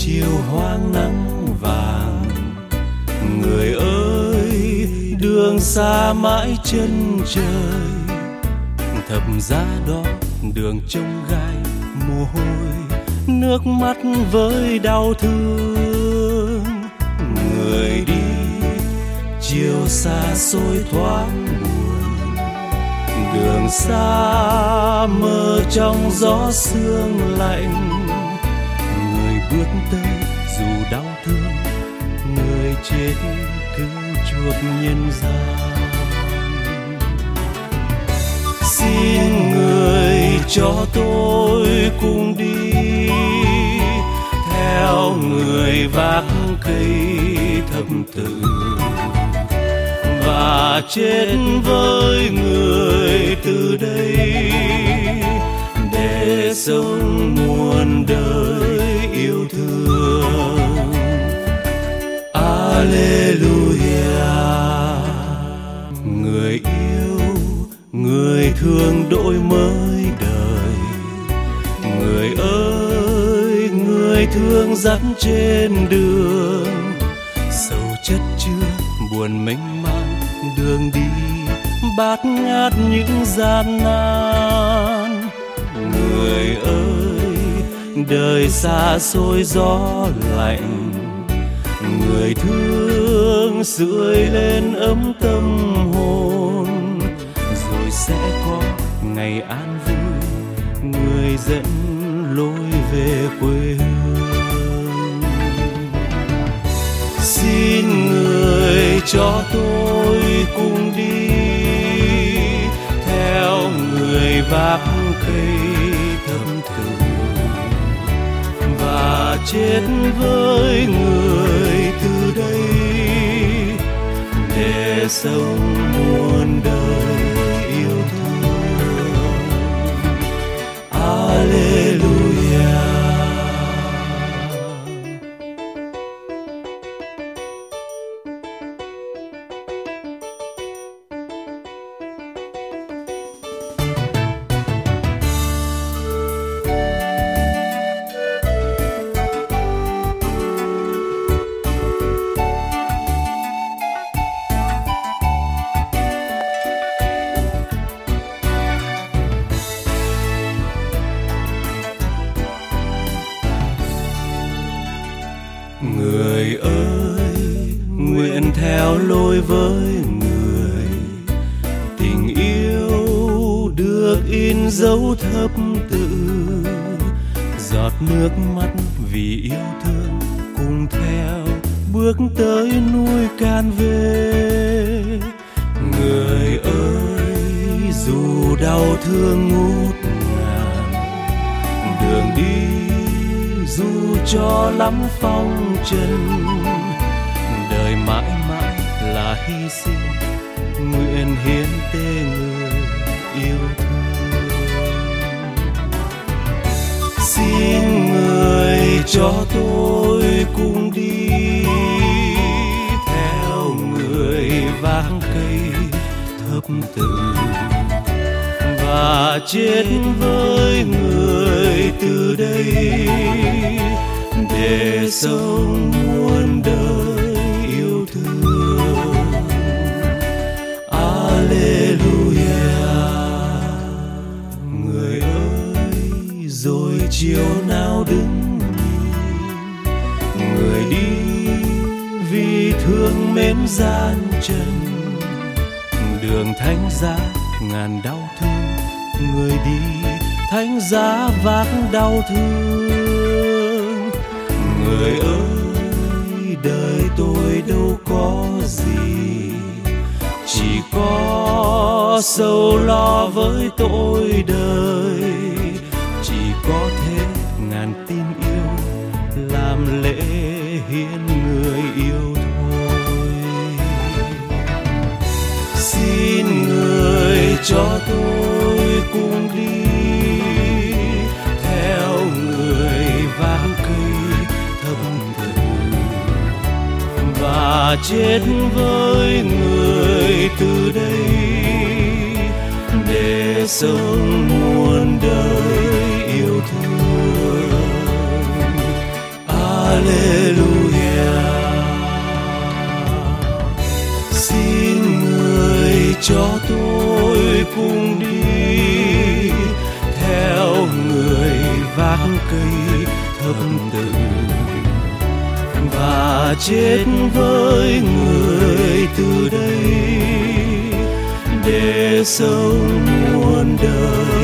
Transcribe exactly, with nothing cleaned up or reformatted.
chiều hoang nắng vàng. Người ơi, đường xa mãi chân trời, thập giá đó đường trông gai mồ hôi, nước mắt với đau thương. Người đi chiều xa xôi thoáng buồn, đường xa mơ trong gió sương lạnh. Người bước tới dù đau thương, người chết cứu chuộc nhân gian. Xin người cho tôi cùng đi theo người vác cây thập tự, và chết với người từ đây để sống muôn đời yêu thương. Alleluia. Người yêu, người thương đổi mới đời. Người ơi, người thương dắt trên đường, sầu chất chứa buồn mênh mang đường đi, bát ngát những gian nan. Người ơi, đời xa xôi gió lạnh, người thương sưởi lên ấm tâm hồn, rồi sẽ có ngày an vui, người dẫn lối về quê hương. Xin người cho tôi cùng đi theo người vác cây thâm tử, và chết với người từ đây để sống muôn đời yêu thương. Alleluia. Người ơi, nguyện theo lối với người, tình yêu được in dấu thập tự, giọt nước mắt vì yêu thương cùng theo bước tới núi Can về. Người ơi, dù đau thương ngút ngàn, đường đi dù cho lắm phong trần, đời mãi mãi là hy sinh, nguyện hiến tế người yêu thương. Xin người cho tôi cùng đi theo người vác cây thập tự, và chết với người từ đây để sống muôn đời yêu thương. Alleluia. Người ơi, rồi chiều nào đứng nhìn, người đi vì thương mến gian trần, đường thánh giá ngàn đau thương, người đi thánh giá vác đau thương. Người ơi, đời tôi đâu có gì, chỉ có sầu lo với tội đời, chỉ có thế ngàn tin yêu làm lễ hiến người yêu thôi. Xin người cho tôi cùng đi theo người vác cây thập tự, và chết với người từ đây để sống muôn đời yêu thương. cùng đi theo người vác cây thập tự và chết với người từ đây để sống muôn đời.